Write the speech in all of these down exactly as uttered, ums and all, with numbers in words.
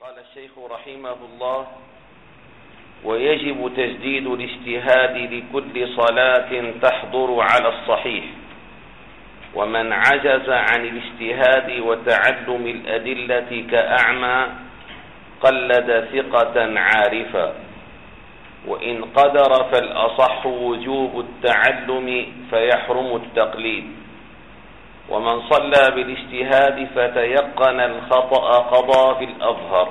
قال الشيخ رحمه الله: ويجب تجديد الاجتهاد لكل صلاة تحضر على الصحيح، ومن عجز عن الاجتهاد وتعلم الأدلة كأعمى قلد ثقة عارفا، وإن قدر فالأصح وجوب التعلم فيحرم التقليد، ومن صلى بالاجتهاد فتيقن الخطأ قضى في الأظهر،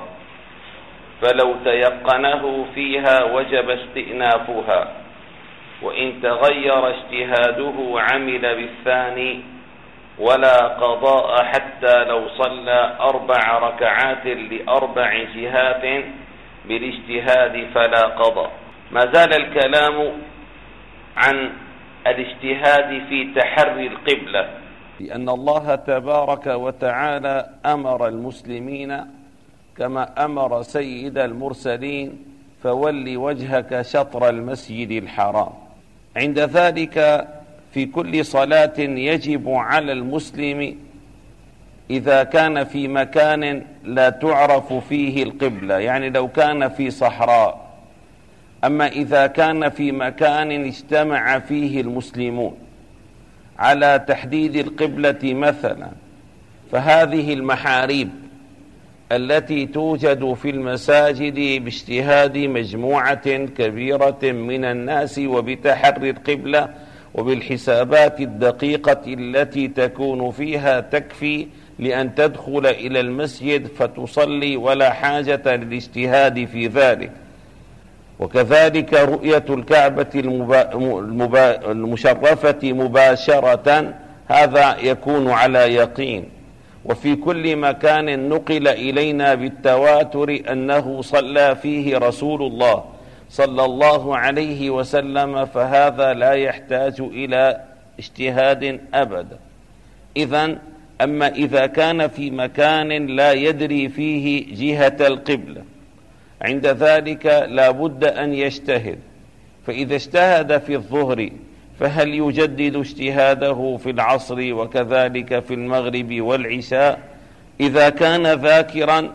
فلو تيقنه فيها وجب استئنافها، وإن تغير اجتهاده عمل بالثاني، ولا قضاء حتى لو صلى أربع ركعات لأربع جهات بالاجتهاد فلا قضاء. ما زال الكلام عن الاجتهاد في تحري القبلة، لأن الله تبارك وتعالى أمر المسلمين كما أمر سيد المرسلين: فول وجهك شطر المسجد الحرام. عند ذلك في كل صلاة يجب على المسلم إذا كان في مكان لا تعرف فيه القبلة، يعني لو كان في صحراء، أما إذا كان في مكان اجتمع فيه المسلمون على تحديد القبلة مثلا، فهذه المحاريب التي توجد في المساجد باجتهاد مجموعة كبيرة من الناس وبتحري القبلة وبالحسابات الدقيقة التي تكون فيها تكفي لأن تدخل إلى المسجد فتصلي ولا حاجة للاجتهاد في ذلك. وكذلك رؤية الكعبة المبا... المبا... المشرفة مباشرة، هذا يكون على يقين. وفي كل مكان نقل إلينا بالتواتر أنه صلى فيه رسول الله صلى الله عليه وسلم، فهذا لا يحتاج إلى اجتهاد أبدا. إذن أما إذا كان في مكان لا يدري فيه جهة القبلة، عند ذلك لا بد أن يجتهد. فإذا اجتهد في الظهر فهل يجدد اجتهاده في العصر وكذلك في المغرب والعشاء؟ إذا كان ذاكرا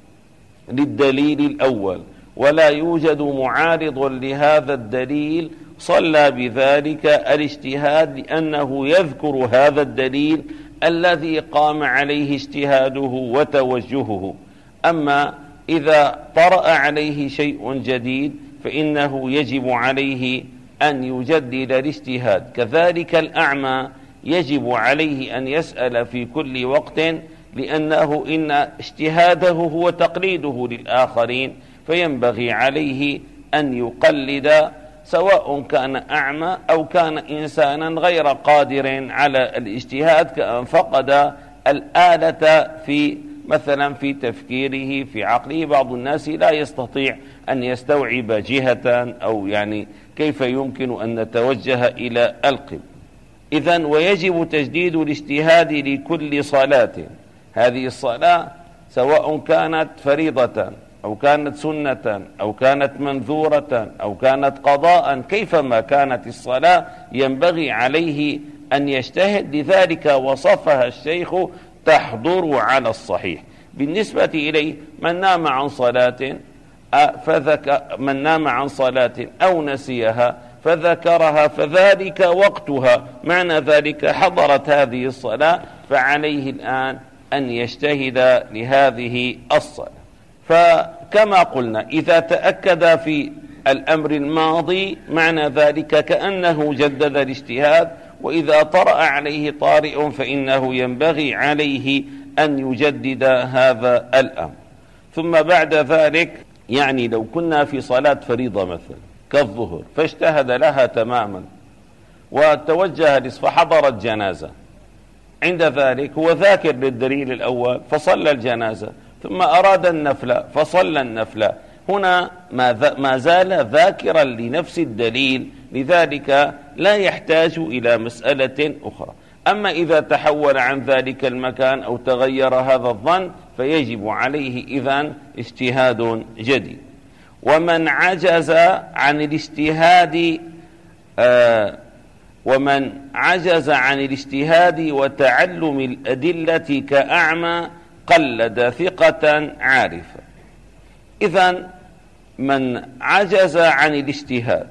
للدليل الأول ولا يوجد معارض لهذا الدليل صلى بذلك الاجتهاد، لأنه يذكر هذا الدليل الذي قام عليه اجتهاده وتوجهه. أما إذا طرأ عليه شيء جديد فإنه يجب عليه أن يجدد الاجتهاد. كذلك الأعمى يجب عليه أن يسأل في كل وقت، لأنه إن اجتهاده هو تقليده للآخرين، فينبغي عليه أن يقلد سواء كان أعمى أو كان إنسانا غير قادر على الاجتهاد، كأن فقد الآلة في مثلا في تفكيره في عقله. بعض الناس لا يستطيع أن يستوعب جهة، أو يعني كيف يمكن أن نتوجه إلى القبلة. إذن ويجب تجديد الاجتهاد لكل صلاة. هذه الصلاة سواء كانت فريضة أو كانت سنة أو كانت منذورة أو كانت قضاء، كيفما كانت الصلاة ينبغي عليه أن يجتهد. لذلك وصفها الشيخ تحضر على الصحيح. بالنسبة إليه من نام عن صلاة فذك من نام عن صلاة أو نسيها فذكرها فذلك وقتها، معنى ذلك حضرت هذه الصلاة، فعليه الآن أن يجتهد لهذه الصلاة. فكما قلنا إذا تأكد في الأمر الماضي معنى ذلك كأنه جدد الاجتهاد، وإذا طرأ عليه طارئ فإنه ينبغي عليه أن يجدد هذا الأمر. ثم بعد ذلك، يعني لو كنا في صلاة فريضة مثلا كالظهر فاجتهد لها تماما وتوجه فحضرت جنازة، عند ذلك هو ذاكر للدليل الأول فصلى الجنازة، ثم أراد النفل فصلى النفل، هنا ما زال ذاكرا لنفس الدليل، لذلك لا يحتاج إلى مسألة أخرى. أما إذا تحول عن ذلك المكان أو تغير هذا الظن فيجب عليه إذن اجتهاد جديد. ومن عجز عن الاجتهاد آه ومن عجز عن الاجتهاد وتعلم الأدلة كأعمى قلد ثقة عارفة. إذن من عجز عن الاجتهاد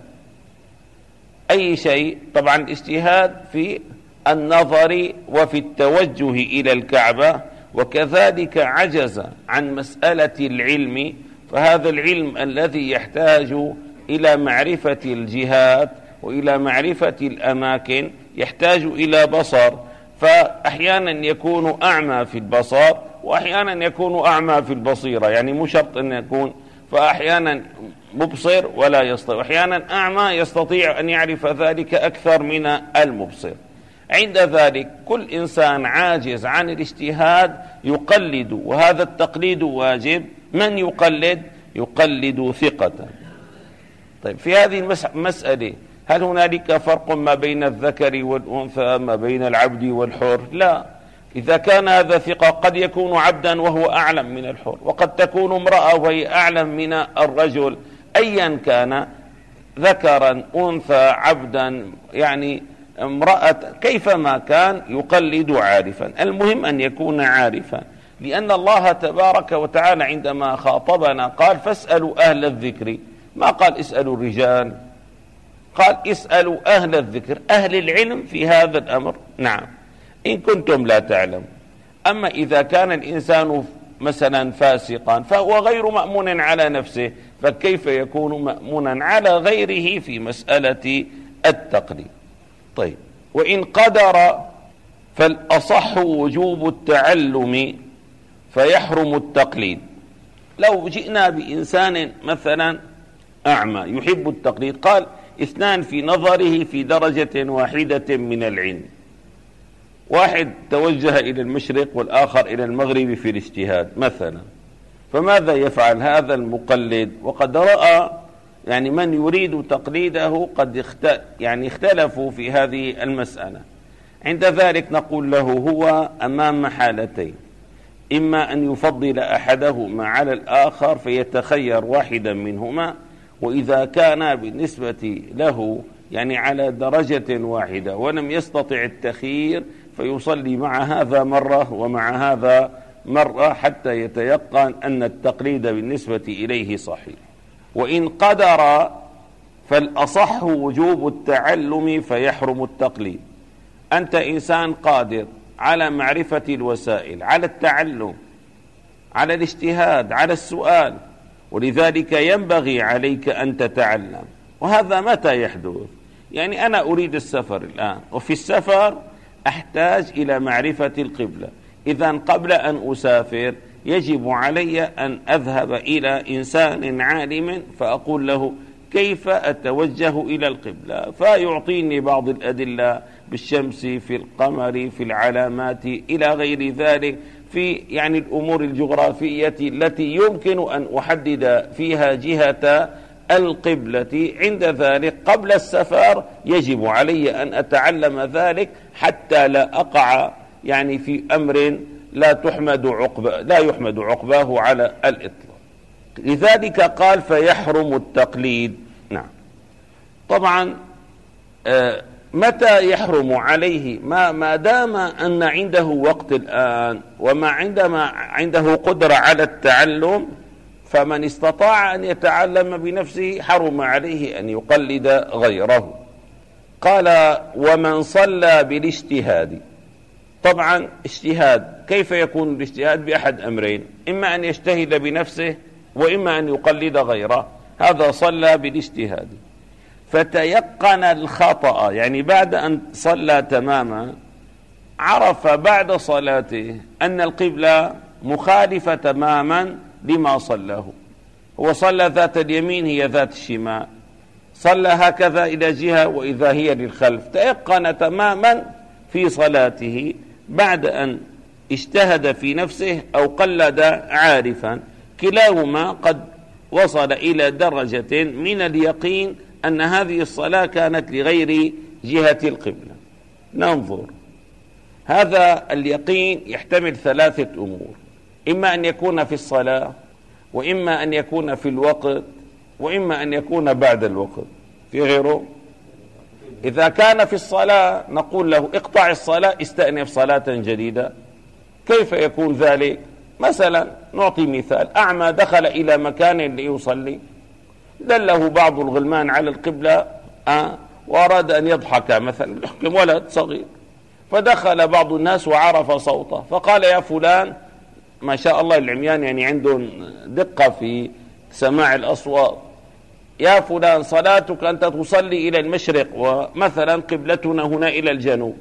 أي شيء، طبعا الاجتهاد في النظر وفي التوجه إلى الكعبة، وكذلك عجز عن مسألة العلم، فهذا العلم الذي يحتاج إلى معرفة الجهات وإلى معرفة الأماكن يحتاج إلى بصر، فأحيانا يكون أعمى في البصر وأحيانا يكون أعمى في البصيرة، يعني مو شرط أن يكون، فأحيانا مبصر ولا يستطيع، وأحيانا أعمى يستطيع أن يعرف ذلك أكثر من المبصر. عند ذلك كل إنسان عاجز عن الاجتهاد يقلد، وهذا التقليد واجب. من يقلد؟ يقلد ثقة. طيب في هذه المسألة هل هنالك فرق ما بين الذكر والأنثى، ما بين العبد والحر؟ لا. إذا كان هذا ثقة قد يكون عبدا وهو أعلم من الحر، وقد تكون امرأة وهي أعلم من الرجل، أيا كان ذكرا أنثى عبدا يعني امرأة كيفما كان يقلد عارفا. المهم أن يكون عارفا، لأن الله تبارك وتعالى عندما خاطبنا قال فاسألوا أهل الذكر، ما قال اسألوا الرجال، قال اسألوا أهل الذكر، أهل العلم في هذا الأمر. نعم إن كنتم لا تعلمون. أما إذا كان الإنسان مثلا فاسقا فهو غير مأمون على نفسه، فكيف يكون مأمونا على غيره في مسألة التقليد؟ طيب وإن قدر فالأصح وجوب التعلم فيحرم التقليد. لو جئنا بإنسان مثلا أعمى يحب التقليد، قال اثنان في نظره في درجة واحدة من العلم، واحد توجه إلى المشرق والآخر إلى المغرب في الاجتهاد مثلا، فماذا يفعل هذا المقلد؟ وقد رأى يعني من يريد تقليده قد اخت... يعني اختلفوا في هذه المسألة. عند ذلك نقول له هو أمام حالتين، إما أن يفضل أحدهما على الآخر فيتخير واحدا منهما، وإذا كان بالنسبة له يعني على درجة واحدة ولم يستطع التخيير فيصلي مع هذا مرة ومع هذا مرة حتى يتيقن أن التقليد بالنسبة إليه صحيح. وإن قدر فالأصح وجوب التعلم فيحرم التقليد. أنت إنسان قادر على معرفة الوسائل، على التعلم، على الاجتهاد، على السؤال، ولذلك ينبغي عليك أن تتعلم. وهذا متى يحدث؟ يعني أنا أريد السفر الآن، وفي السفر أحتاج إلى معرفة القبلة، إذن قبل أن أسافر يجب علي أن أذهب إلى إنسان عالم فأقول له كيف أتوجه إلى القبلة، فيعطيني بعض الأدلة بالشمس، في القمر، في العلامات، إلى غير ذلك، في يعني الأمور الجغرافية التي يمكن أن أحدد فيها جهة القبلة. عند ذلك قبل السفر يجب علي أن أتعلم ذلك حتى لا أقع يعني في أمر لا تحمد عقباه لا يحمد عقباه على الإطلاق. لذلك قال فيحرم التقليد. نعم طبعا آه متى يحرم عليه؟ ما ما دام أن عنده وقت الآن وما عندما عنده قدرة على التعلم، فمن استطاع أن يتعلم بنفسه حرم عليه أن يقلد غيره. قال ومن صلى بالاجتهاد. طبعا اجتهاد كيف يكون الاجتهاد؟ بأحد أمرين، إما أن يجتهد بنفسه وإما أن يقلد غيره. هذا صلى بالاجتهاد فتيقن الخطأ، يعني بعد أن صلى تماما عرف بعد صلاته أن القبلة مخالفة تماما لما صلاه. هو صلى ذات اليمين هي ذات الشمال، صلى هكذا إلى جهة وإذا هي للخلف، تيقن تماما في صلاته بعد أن اجتهد في نفسه أو قلد عارفا. كلاهما قد وصل إلى درجة من اليقين أن هذه الصلاة كانت لغير جهة القبلة. ننظر، هذا اليقين يحتمل ثلاثة أمور، إما أن يكون في الصلاة، وإما أن يكون في الوقت، وإما أن يكون بعد الوقت. في غيره؟ إذا كان في الصلاة نقول له اقطع الصلاة، استأنف صلاة جديدة. كيف يكون ذلك؟ مثلا نعطي مثال: أعمى دخل إلى مكان ليصلي، دله بعض الغلمان على القبلة آه وأراد أن يضحك مثلا، يحكم ولد صغير، فدخل بعض الناس وعرف صوته فقال: يا فلان، ما شاء الله العميان يعني عندهم دقة في سماع الأصوات، يا فلان صلاتك أنت تصلي إلى المشرق ومثلا قبلتنا هنا إلى الجنوب.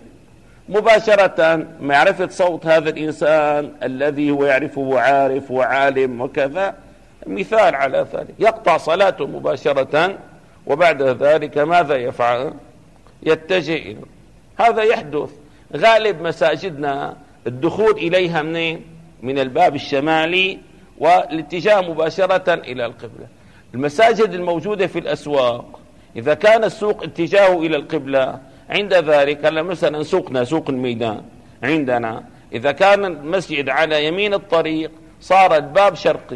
مباشرة معرفة صوت هذا الإنسان الذي هو يعرفه عارف وعالم وكذا، مثال على ذلك، يقطع صلاته مباشرة، وبعد ذلك ماذا يفعل؟ يتجه إليه. هذا يحدث غالب مساجدنا، الدخول إليها منين؟ من الباب الشمالي والاتجاه مباشرة إلى القبلة. المساجد الموجودة في الأسواق إذا كان السوق اتجاهه إلى القبلة، عند ذلك مثلا سوقنا سوق الميدان عندنا، إذا كان المسجد على يمين الطريق صار الباب شرقي،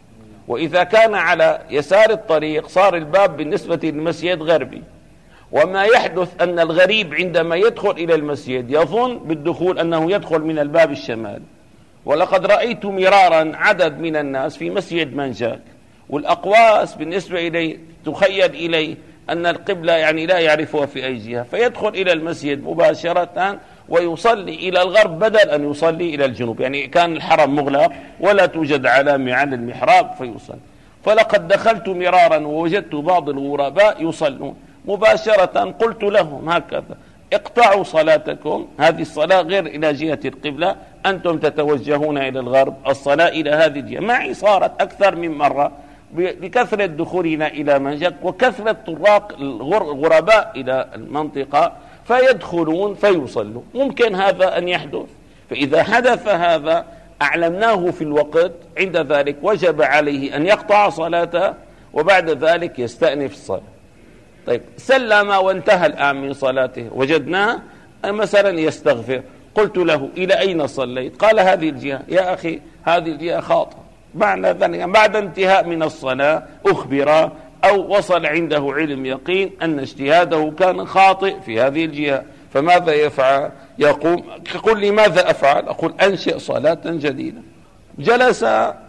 وإذا كان على يسار الطريق صار الباب بالنسبة للمسجد غربي. وما يحدث أن الغريب عندما يدخل إلى المسجد يظن بالدخول أنه يدخل من الباب الشمالي، ولقد رأيت مرارا عدد من الناس في مسجد منجاك والأقواس بالنسبة إليه تخيل إليه أن القبلة يعني لا يعرفها في أي جهة، فيدخل إلى المسجد مباشرة ويصلي إلى الغرب بدل أن يصلي إلى الجنوب، يعني كان الحرم مغلق ولا توجد علامة على المحراب فيصلي. فلقد دخلت مرارا ووجدت بعض الغرباء يصلون مباشرة، قلت لهم هكذا: اقطعوا صلاتكم، هذه الصلاة غير إلى جهة القبلة، أنتم تتوجهون إلى الغرب، الصلاة إلى هذه الجهة. معي صارت أكثر من مرة بكثرة دخولنا إلى منجد وكثرة طراق الغرباء إلى المنطقة، فيدخلون فيصلوا. ممكن هذا أن يحدث، فإذا حدث هذا أعلمناه في الوقت، عند ذلك وجب عليه أن يقطع صلاته وبعد ذلك يستأنف الصلاة. طيب، سلم وانتهى الآن من صلاته، وجدناه مثلا يستغفر، قلت له: إلى أين صليت؟ قال: هذه الجهة. يا أخي، هذه الجهة خاطئة. بعد ذلك بعد انتهاء من الصلاة أخبر أو وصل عنده علم يقين أن اجتهاده كان خاطئ في هذه الجهة، فماذا يفعل؟ يقوم. يقول لي: ماذا أفعل؟ أقول: أنشئ صلاة جديدة. جلس،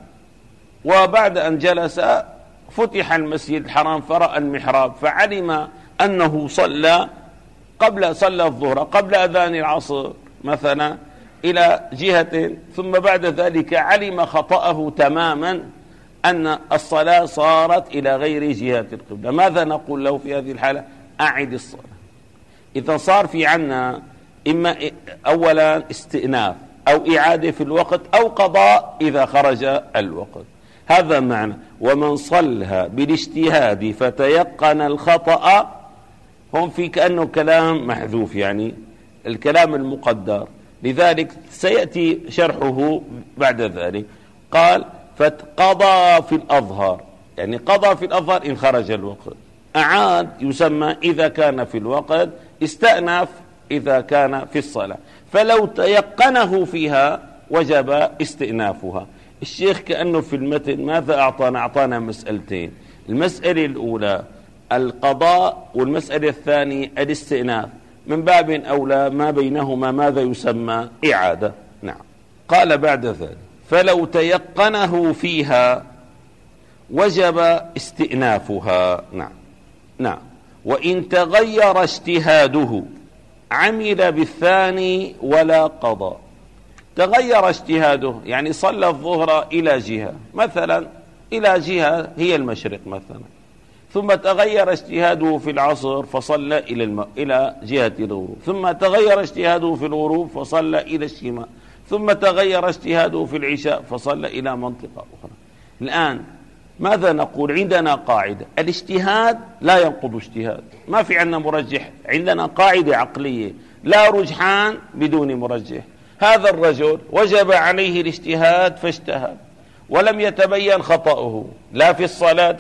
وبعد أن جلس فتح المسجد الحرام فرأى المحراب، فعلم أنه صلى قبل صلى الظهر قبل أذان العصر مثلا إلى جهة، ثم بعد ذلك علم خطأه تماما أن الصلاة صارت إلى غير جهة القبلة. ماذا نقول له في هذه الحالة؟ أعد الصلاة. إذا صار في عنا إما أولا استئناف أو إعادة في الوقت أو قضاء إذا خرج الوقت. هذا معنى: ومن صلها بالاجتهاد فتيقن الخطأ. هم في كأنه كلام محذوف، يعني الكلام المقدر، لذلك سيأتي شرحه بعد ذلك. قال: فقضى في الأظهر، يعني قضى في الأظهر إن خرج الوقت، أعاد يسمى إذا كان في الوقت، استأنف إذا كان في الصلاة. فلو تيقنه فيها وجب استئنافها. الشيخ كأنه في المتن ماذا أعطانا؟ أعطانا مسألتين: المسألة الأولى القضاء، والمسألة الثانية الاستئناف، من باب أولى ما بينهما ماذا يسمى؟ إعادة. نعم. قال بعد ذلك: فلو تيقنه فيها وجب استئنافها. نعم نعم. وإن تغير اجتهاده عمل بالثاني ولا قضاء. تغير اجتهاده، يعني صلى الظهر إلى جهة مثلا، إلى جهة هي المشرق مثلا، ثم تغير اجتهاده في العصر فصلى إلى الم... إلى جهة الغروب، ثم تغير اجتهاده في الغروب فصلى إلى الشمال، ثم تغير اجتهاده في العشاء فصلى إلى منطقة أخرى. الآن ماذا نقول؟ عندنا قاعدة: الاجتهاد لا ينقض اجتهاد، ما في عندنا مرجح، عندنا قاعدة عقلية: لا رجحان بدون مرجح. هذا الرجل وجب عليه الاجتهاد فاجتهد ولم يتبين خطأه لا في الصلاة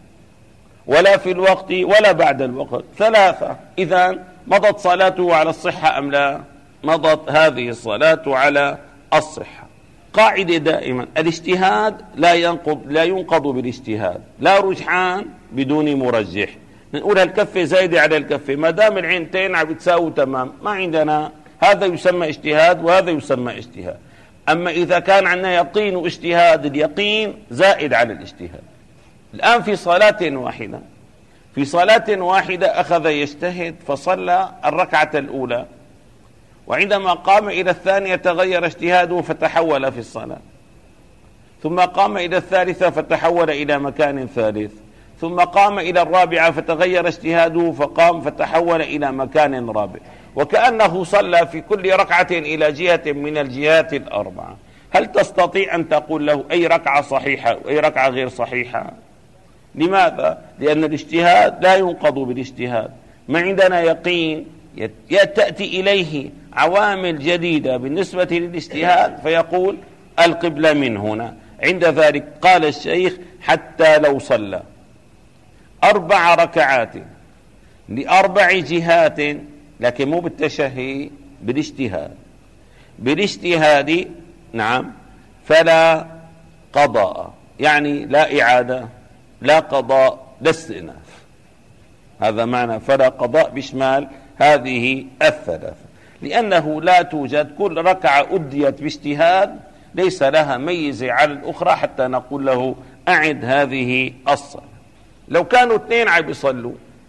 ولا في الوقت ولا بعد الوقت، ثلاثة. إذن مضت صلاته على الصحة أم لا؟ مضت هذه الصلاة على الصحة. قاعدة دائما: الاجتهاد لا ينقض لا ينقض بالاجتهاد، لا رجحان بدون مرجح. نقول الكفة زايدة على الكفة، ما دام العينتين عم بتساوي تمام، ما عندنا، هذا يسمى اجتهاد وهذا يسمى اجتهاد. أما إذا كان عندنا يقين واجتهاد، اليقين زائد على الاجتهاد. الآن في صلاة واحدة في صلاة واحدة أخذ يجتهد فصلى الركعة الأولى، وعندما قام إلى الثانية تغير اجتهاده فتحول في الصلاة، ثم قام إلى الثالثة فتحول إلى مكان ثالث، ثم قام إلى الرابعة فتغير اجتهاده فقام فتحول إلى مكان رابع، وكأنه صلى في كل ركعة إلى جهة من الجهات الأربعة. هل تستطيع أن تقول له أي ركعة صحيحة وأي ركعة غير صحيحة؟ لماذا؟ لأن الاجتهاد لا ينقض بالاجتهاد. ما عندنا يقين تأتي إليه عوامل جديدة بالنسبة للاجتهاد فيقول القبلة من هنا. عند ذلك قال الشيخ: حتى لو صلى أربع ركعات لأربع جهات، لكن مو بالتشهي، بالاجتهاد بالاجتهاد نعم، فلا قضاء، يعني لا إعادة لا قضاء لا استئناف. هذا معنى فلا قضاء بشمال هذه الثلاثة، لأنه لا توجد كل ركعة أديت باجتهاد ليس لها ميزة على الأخرى حتى نقول له أعد هذه الصلاة. لو كانوا اثنين عم يصلوا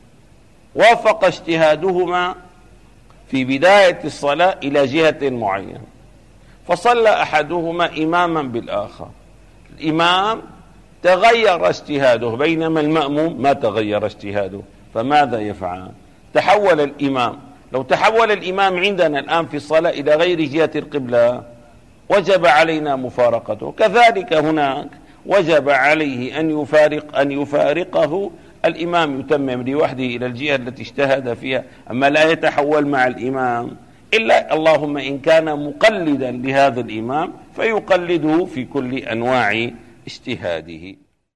وافق اجتهادهما في بداية الصلاة إلى جهة معينة، فصلى أحدهما إماما بالآخر، الإمام تغير اجتهاده بينما المأموم ما تغير اجتهاده، فماذا يفعل؟ تحول الإمام. لو تحول الإمام عندنا الآن في الصلاة إلى غير جهة القبلة وجب علينا مفارقته، كذلك هناك وجب عليه أن يفارق أن يفارقه الإمام، يتمم لوحده إلى الجهة التي اجتهد فيها، أما لا يتحول مع الإمام إلا اللهم إن كان مقلدا لهذا الإمام فيقلده في كل أنواع اجتهاده.